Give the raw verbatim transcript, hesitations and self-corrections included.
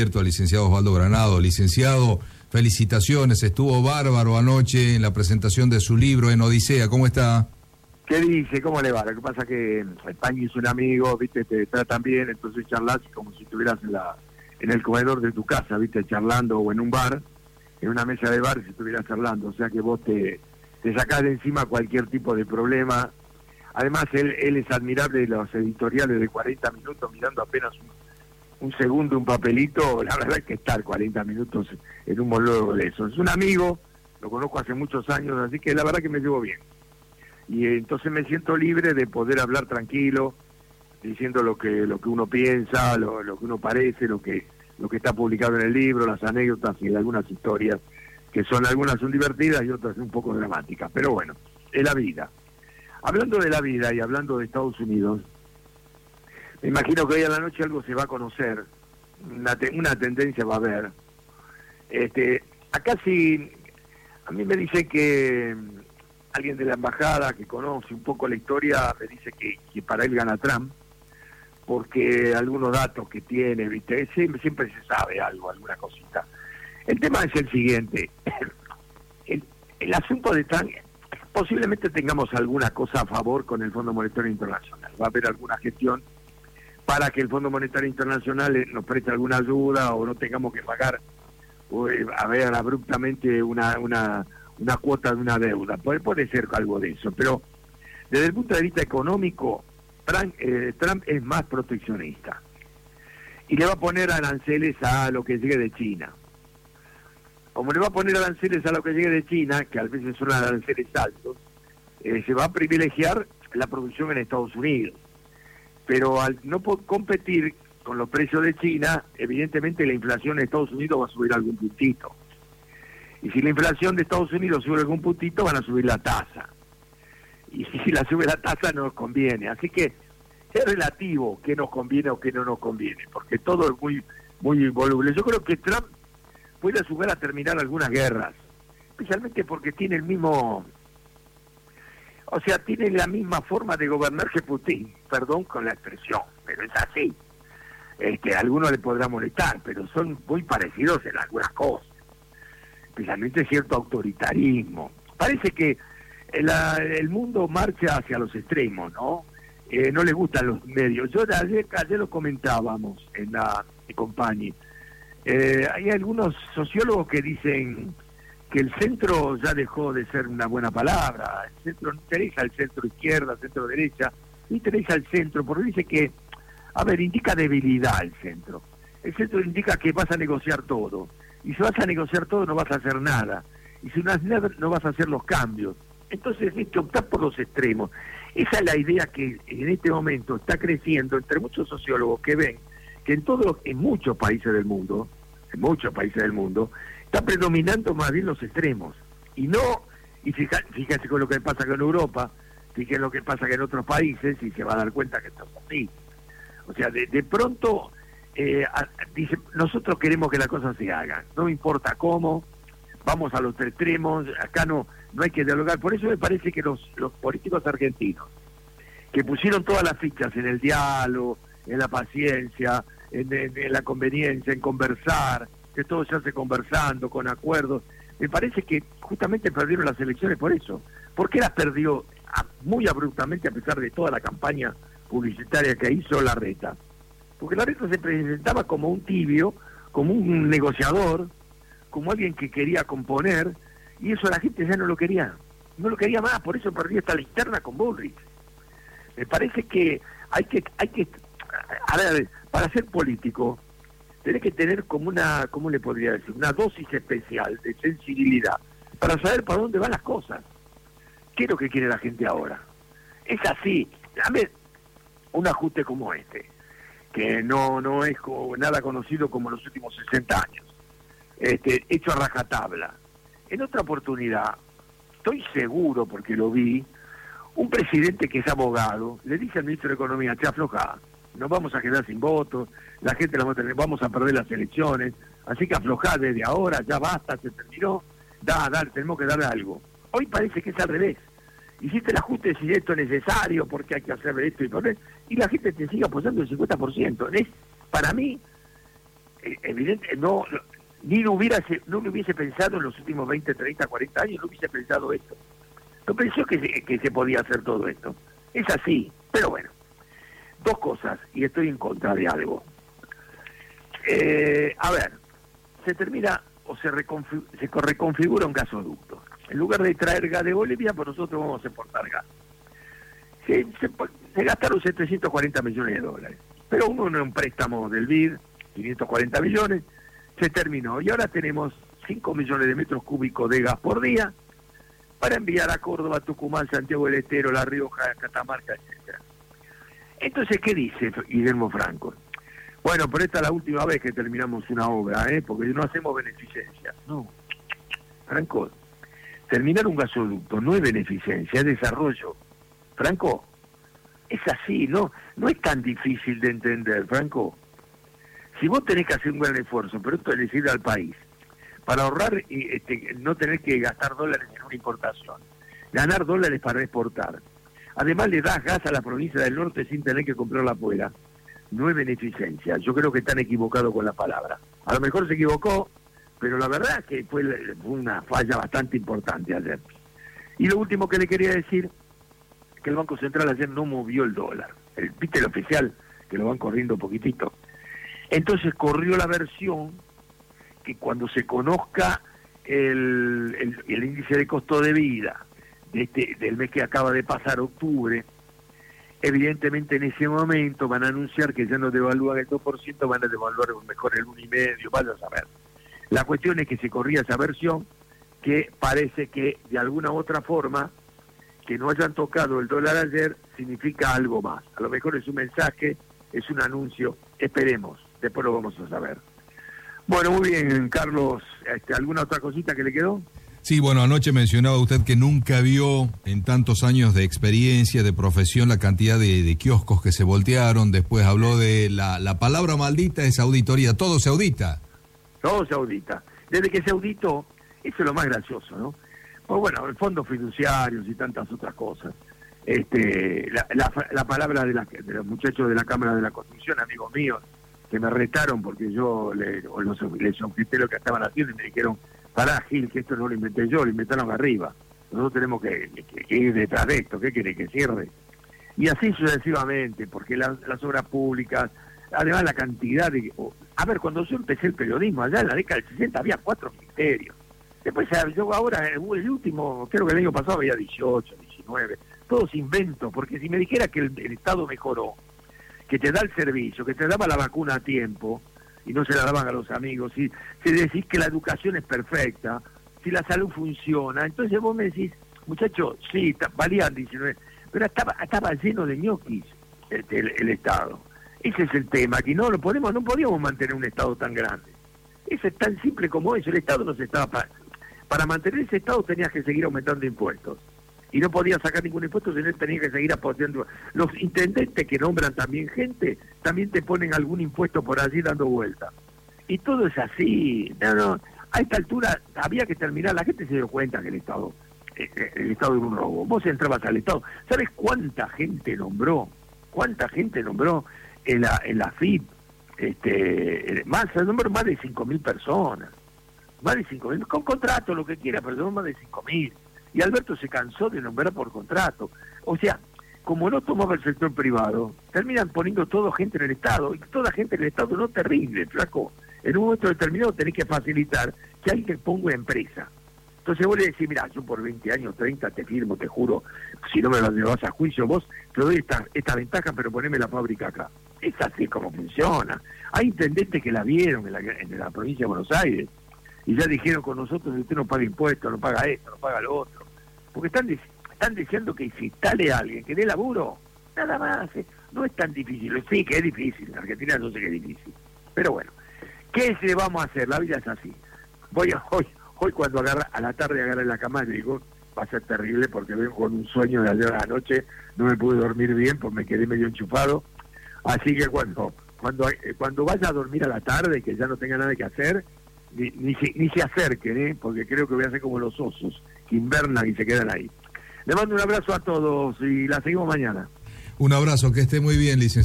Al licenciado Osvaldo Granado. Licenciado, felicitaciones, estuvo bárbaro anoche en la presentación de su libro en Odisea, ¿cómo está? ¿Qué dice? ¿Cómo le va? Lo que pasa es que España es un amigo, viste, te tratan bien, entonces charlas como si estuvieras en la en el comedor de tu casa, viste, charlando, o en un bar, en una mesa de bar, si estuvieras charlando, o sea que vos te, te sacás de encima cualquier tipo de problema. Además, él, él es admirable de los editoriales de cuarenta minutos, mirando apenas un un segundo, un papelito. La verdad es que estar cuarenta minutos en un monólogo de eso. Es un amigo, lo conozco hace muchos años, así que la verdad que me llevo bien. Y eh, entonces me siento libre de poder hablar tranquilo, diciendo lo que lo que uno piensa, lo, lo que uno parece, lo que lo que está publicado en el libro, las anécdotas y algunas historias, que son algunas son divertidas y otras un poco dramáticas. Pero bueno, es la vida. Hablando de la vida y hablando de Estados Unidos, me imagino que hoy a la noche algo se va a conocer, una, te, una tendencia va a haber. Este, acá sí, a mí me dice que alguien de la embajada que conoce un poco la historia, me dice que, que para él gana Trump, porque algunos datos que tiene, ¿viste? Siempre, siempre se sabe algo, alguna cosita. El tema es el siguiente, el, el asunto de Trump, posiblemente tengamos alguna cosa a favor con el Fondo Monetario Internacional, va a haber alguna gestión para que el Fondo Monetario Internacional nos preste alguna ayuda o no tengamos que pagar o, eh, a ver abruptamente una una una cuota de una deuda. Puede, puede ser algo de eso, pero desde el punto de vista económico, Trump, eh, Trump es más proteccionista y le va a poner aranceles a lo que llegue de China. Como le va a poner aranceles a lo que llegue de China, que a veces son aranceles altos, eh, se va a privilegiar la producción en Estados Unidos. Pero al no competir con los precios de China, evidentemente la inflación en Estados Unidos va a subir algún puntito. Y si la inflación de Estados Unidos sube algún puntito, van a subir la tasa. Y si la sube la tasa, no nos conviene. Así que es relativo qué nos conviene o qué no nos conviene, porque todo es muy, muy voluble. Yo creo que Trump puede a su vez a terminar algunas guerras, especialmente porque tiene el mismo... O sea, tiene la misma forma de gobernar que Putin, perdón con la expresión, pero es así. Este, a algunos le podrá molestar, pero son muy parecidos en algunas cosas, especialmente cierto autoritarismo. Parece que el, el mundo marcha hacia los extremos, ¿no? Eh, no le gustan los medios. Yo ayer, ayer lo comentábamos en la compañía. Eh, hay algunos sociólogos que dicen que el centro ya dejó de ser una buena palabra. El centro no interesa al centro izquierda, centro derecha, no interesa al centro, porque dice que, a ver, indica debilidad el centro. El centro indica que vas a negociar todo, y si vas a negociar todo no vas a hacer nada, y si no haces nada no vas a hacer los cambios. Entonces hay que optar por los extremos. Esa es la idea que en este momento está creciendo entre muchos sociólogos que ven que en todos, en muchos países del mundo, en muchos países del mundo, está predominando más bien los extremos. Y no, y fíjate, fíjate con lo que pasa que en Europa, fíjate lo que pasa que en otros países, y se va a dar cuenta que esto es así. O sea, de, de pronto, eh, a, dice, nosotros queremos que las cosas se hagan, no importa cómo, vamos a los extremos, acá no, no hay que dialogar. Por eso me parece que los, los políticos argentinos, que pusieron todas las fichas en el diálogo, en la paciencia, en, en, en la conveniencia, en conversar, que todo se hace conversando, con acuerdos, me parece que justamente perdieron las elecciones por eso. ¿Por qué las perdió muy abruptamente a pesar de toda la campaña publicitaria que hizo Larreta? Porque Larreta se presentaba como un tibio, como un negociador, como alguien que quería componer, y eso la gente ya no lo quería, no lo quería más, por eso perdió esta linterna con Bullrich. Me parece que hay que, hay que, a ver, para ser político, tenés que tener como una, ¿cómo le podría decir? Una dosis especial de sensibilidad para saber para dónde van las cosas. ¿Qué es lo que quiere la gente ahora? Es así. Dame un ajuste como este, que no no es como, nada conocido como en los últimos sesenta años, este, hecho a rajatabla. En otra oportunidad, estoy seguro, porque lo vi, un presidente que es abogado le dice al ministro de Economía: te aflojá, nos vamos a quedar sin votos, la gente la va a tener, vamos a perder las elecciones, así que aflojá desde ahora, ya basta, se terminó, da, da, tenemos que darle algo. Hoy parece que es al revés. Hiciste el ajuste si esto es necesario, porque hay que hacer esto y por eso, y la gente te sigue apoyando el cincuenta por ciento. Es, para mí, evidente, no, ni lo hubiera, no lo hubiese pensado en los últimos veinte, treinta, cuarenta años, no hubiese pensado esto. No pensó que se, que se podía hacer todo esto. Es así, pero bueno. Dos cosas, y estoy en contra de algo. Eh, a ver, se termina o se, reconfig, se reconfigura un gasoducto. En lugar de traer gas de Bolivia, pues nosotros vamos a exportar gas. Se, se, se gastaron setecientos cuarenta millones de dólares, pero uno en un préstamo del B I D, quinientos cuarenta millones, se terminó. Y ahora tenemos cinco millones de metros cúbicos de gas por día para enviar a Córdoba, Tucumán, Santiago del Estero, La Rioja, Catamarca, etcétera. Entonces, ¿qué dice Guillermo Franco? Bueno, pero esta es la última vez que terminamos una obra, ¿eh? Porque no hacemos beneficencia. No, Franco, terminar un gasoducto no es beneficencia, es desarrollo. Franco, es así, ¿no? No es tan difícil de entender, Franco. Si vos tenés que hacer un gran esfuerzo, pero esto es decir al país, para ahorrar y este, no tener que gastar dólares en una importación, ganar dólares para exportar. Además le das gas a la provincia del norte sin tener que comprarla afuera. No es beneficencia. Yo creo que están equivocados con la palabra. A lo mejor se equivocó, pero la verdad es que fue una falla bastante importante ayer. Y lo último que le quería decir, que el Banco Central ayer no movió el dólar. El, ¿Viste el oficial? Que lo van corriendo un poquitito. Entonces corrió la versión que cuando se conozca el, el, el índice de costo de vida de este, del mes que acaba de pasar, octubre, evidentemente en ese momento van a anunciar que ya no devalúan el dos por ciento, van a devaluar mejor el uno y medio, vaya a saber. La cuestión es que se corría esa versión, que parece que de alguna u otra forma, que no hayan tocado el dólar ayer, significa algo más. A lo mejor es un mensaje, es un anuncio, esperemos, después lo vamos a saber. Bueno, muy bien, Carlos, este, ¿alguna otra cosita que le quedó? Sí, bueno, anoche mencionaba usted que nunca vio en tantos años de experiencia, de profesión, la cantidad de, de kioscos que se voltearon. Después habló de la, la palabra maldita es auditoría. Todo se audita. Todo se audita. Desde que se auditó, eso es lo más gracioso, ¿no? Pues bueno, el fondos fiduciarios y tantas otras cosas. Este, la, la, la palabra de, la, de los muchachos de la Cámara de la Construcción, amigos míos, que me retaron porque yo le, los, les objeté lo que estaban haciendo y me dijeron: pará, Gil, que esto no lo inventé yo, lo inventaron arriba. Nosotros tenemos que, que, que ir detrás de esto, ¿qué quiere que cierre? Y así sucesivamente, porque la, las obras públicas, además la cantidad de... Oh, a ver, cuando yo empecé el periodismo, allá en la década del sesenta había cuatro ministerios. Después, yo ahora, el último, creo que el año pasado había dieciocho, diecinueve, todos inventos, porque si me dijera que el, el Estado mejoró, que te da el servicio, que te daba la vacuna a tiempo, y no se la daban a los amigos, si, si decís que la educación es perfecta, si la salud funciona, entonces vos me decís, muchachos, sí, valían diecinueve, pero estaba, estaba lleno de ñoquis el, el, el Estado. Ese es el tema, que no lo podemos, no podíamos mantener un Estado tan grande. Eso es tan simple como eso, el Estado no se estaba... Pa, para mantener ese Estado tenías que seguir aumentando impuestos. Y no podías sacar ningún impuesto, sino tenías que seguir apoyando. Los intendentes que nombran también gente, también te ponen algún impuesto por allí dando vuelta. Y todo es así. No, no. A esta altura había que terminar. La gente se dio cuenta que el Estado, el Estado era un robo. Vos entrabas al Estado. ¿Sabes cuánta gente nombró? ¿Cuánta gente nombró en la, en la F I P? Este, más, se nombró más de cinco mil personas. Más de cinco mil, con contrato, lo que quiera, pero son más de cinco mil. Y Alberto se cansó de nombrar por contrato. O sea, como no tomaba el sector privado, terminan poniendo todo gente en el Estado, y toda gente en el Estado no te rinde, flaco. En un momento determinado tenés que facilitar que alguien ponga una empresa. Entonces vos le decís, mira, yo por veinte años, treinta te firmo, te juro, si no me lo llevas a juicio, vos te doy esta, esta ventaja, pero poneme la fábrica acá. Es así como funciona. Hay intendentes que la vieron en la, en la provincia de Buenos Aires, y ya dijeron con nosotros, usted no paga impuestos, no paga esto, no paga lo otro. Porque están, están diciendo que si instale a alguien que dé laburo, nada más, eh, no es tan difícil. Sí, que es difícil, en Argentina no sé que es difícil. Pero bueno, ¿qué le vamos a hacer? La vida es así. Voy a, hoy, hoy cuando agarra, a la tarde agarré la cama y digo, va a ser terrible porque vengo con un sueño de ayer a la noche, no me pude dormir bien porque me quedé medio enchufado. Así que cuando, cuando, cuando vaya a dormir a la tarde, que ya no tenga nada que hacer, Ni, ni, se, ni se acerquen, ¿eh? Porque creo que voy a hacer como los osos, que invernan y se quedan ahí. Le mando un abrazo a todos y la seguimos mañana. Un abrazo, que esté muy bien, licenciado.